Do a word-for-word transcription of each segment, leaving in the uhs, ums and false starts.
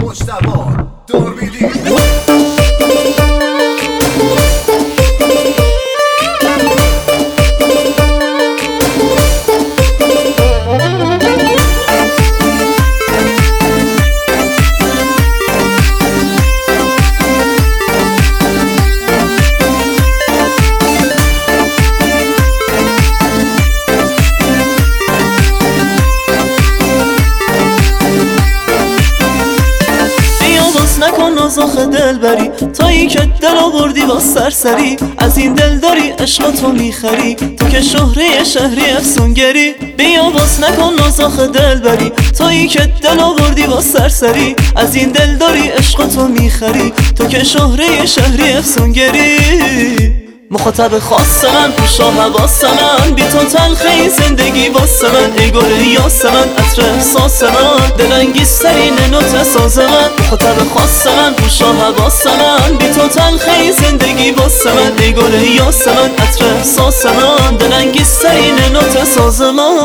مجتبی دوربینی. نکن نازاخ دل بری تا ای که دل آوردی با سرسری، از این دل داری عشق تو میخری تو که شهره شهری افسونگری. بیا باز نکن نازاخ دل بری تا ای که دل آوردی با سرسری، از این دل داری عشق تو میخری تو که شهره شهری افسونگری. مخاطب خاص من پوشا حواس من، بی تو تلخه زندگی واسه من، ای گل یاس من عطر احساس من، دلانگیزترین نوت ساز من. مخاطب خاص من پوشا حواس من، بی تو تلخه زندگی واسه من، ای گل یاس من عطر احساس من، دلانگیزترین نوت ساز من.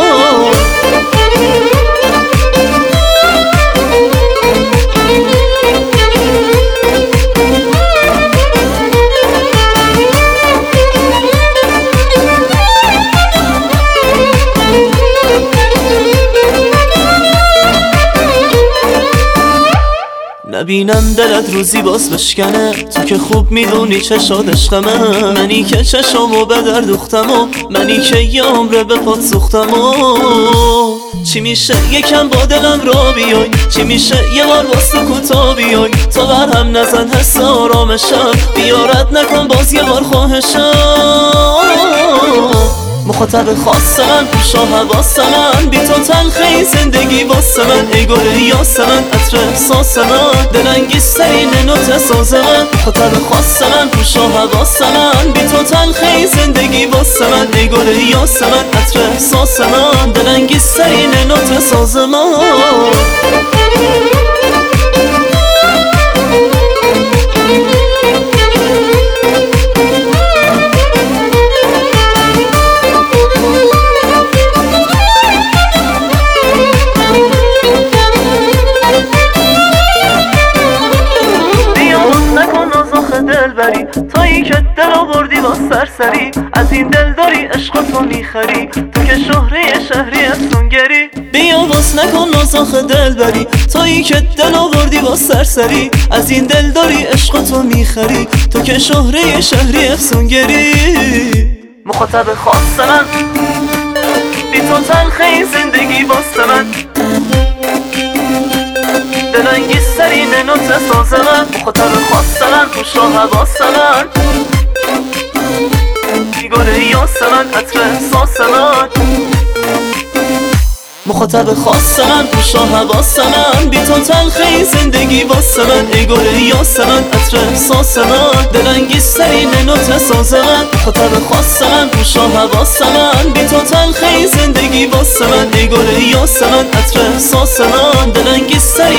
نبینم دلت روزی باز بشکنه، تو که خوب میدونی چشاد عشقمه، منی که چشمو به در دوختم و منی که یه عمره به پات سوختم و چی میشه یکم با دلم را بیای، چی میشه یه بار باز تو کوتا بیای، تا برهم نزن حس آرامشم، بیارت نکن باز یه بار خواهشم. مخاطب خاص من پوشا حواس من، بی تو تلخه زندگی واسه من، ای گل یاس من عطر احساس من، دلانگیزترین نوت ساز من. مخاطب خاص من پوشا حواس من، بی تو تلخه زندگی واسه من، ای گل یاس من عطر احساس من، دلانگیزترین نوت ساز من. تا ای که دل آوردی با سرسری، از این دل داری عشق تو میخری تو که شهره شهری افسونگری. بیا باز نکن نازاخ دل بری تا ای که دل آوردی با سرسری، از این دل داری عشق تو میخری تو که شهره شهری افسونگری. مخاطب خاص من بی تو تلخه زندگی واسه من، دلانگیزترین نوت ساز من. مخاطب خاص من پوشا حواس من، ای گل یاس من عطر احساس من. مخاطب خاص من پوشا حواس من، بی تو تلخه زندگی واسه من، ای گل یاس من عطر احساس من، دلانگیزترین نوت ساز من. مخاطب خاص من پوشا حواس من، بی تو تلخه زندگی واسه من، ای گل یاس من عطر احساس من، دلانگیزترین